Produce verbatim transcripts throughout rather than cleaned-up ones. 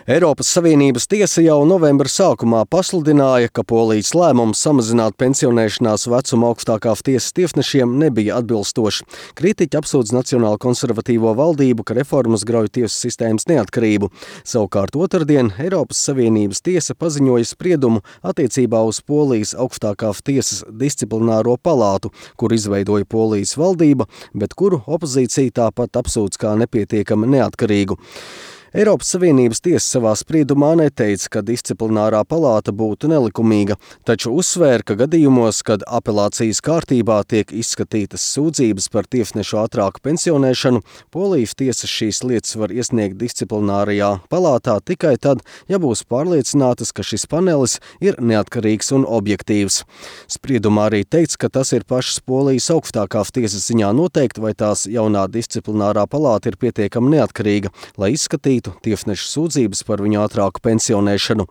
Eiropas Savienības tiesa jau novembra sākumā pasludināja, ka Polijas lēmums samazināt pensionēšanās vecumu augstākās tiesas tiesnešiem nebija atbilstošs. Kritiķi apsūdz Nacionālo konservatīvo valdību, ka reformas grauj tiesu sistēmas neatkarību. Savukārt otrdien Eiropas Savienības tiesa paziņoja spriedumu attiecībā uz Polijas augstākās tiesas disciplināro palātu, kur izveidoja Polijas valdība, bet kuru opozīcija tāpat apsūdz kā nepietiekami neatkarīgu. Eiropas Savienības tiesa savā spriedumā neteica, ka disciplinārā palāta būtu nelikumīga, taču uzsvēra, ka gadījumos, kad apelācijas kārtībā tiek izskatītas sūdzības par tiesnešu ātrāku pensionēšanu, Polijas tiesas šīs lietas var iesniegt disciplinārajā palātā tikai tad, ja būs pārliecinātas, ka šis panelis ir neatkarīgs un objektīvs. Spriedumā arī teikts, ka tas ir pašas Polijas augstākās tiesas ziņā noteikt, vai tās jaunā disciplinārā palāta ir pietiekami neatkarīga, lai izskatītu tiesnešu sūdzības par viņu ātrāku pensionēšanu.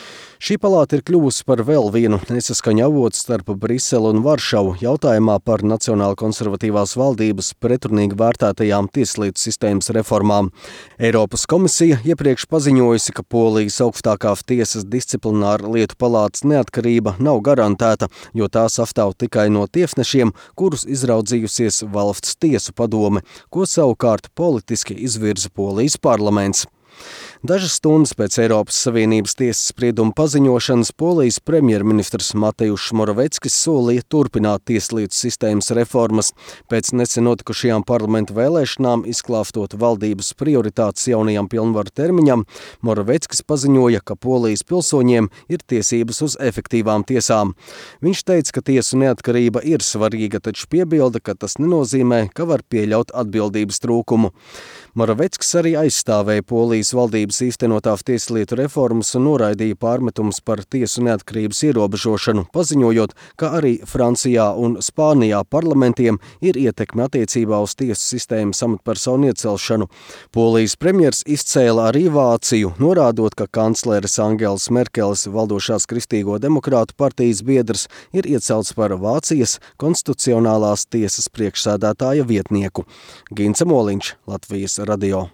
Šī palāta ir kļuvusi par vēl vienu nesaskaņu avotu starp Briseli un Varšavu jautājumā par Nacionālo konservatīvās valdības pretrunīgi vērtētajām tieslietu sistēmas reformām. Eiropas komisija iepriekš paziņojusi, ka Polijas augstākās tiesas disciplināra lietu palātas neatkarība nav garantēta, jo tā sastāv tikai no tiesnešiem, kurus izraudzījusies valsts tiesu padome, ko savukārt politiski izvirza Polijas parlaments. Dažas stundas pēc Eiropas Savienības tiesas sprieduma paziņošanas Polijas premjerministrs Mateušs Moraveckis solīja turpināt tieslietu sistēmas reformas. Pēc nesen notikušajām parlamenta vēlēšanām, izklāstot valdības prioritātes jaunajam pilnvaru termiņam, Moraveckis paziņoja, ka Polijas pilsoņiem ir tiesības uz efektīvām tiesām. Viņš teica, ka tiesu neatkarība ir svarīga, taču piebilda, ka tas nenozīmē, ka var pieļaut atbildības trūkumu. Moraveckis arī aizstāvēja Polijas valdības īstenotās tieslietu reformas un noraidīja pārmetumus par tiesu neatkarības ierobežošanu, paziņojot, ka arī Francijā un Spānijā parlamentiem ir ietekme attiecībā uz tiesu sistēmas amatpersonu iecelšanu. Polijas premjers izcēla arī Vāciju, norādot, ka kancleres Angelas Merkeles valdošās Kristīgo demokrātu partijas biedrs ir iecelts par Vācijas konstitucionālās tiesas priekšsēdētāja vietnieku. Gints Moliņš, Latvijas radio.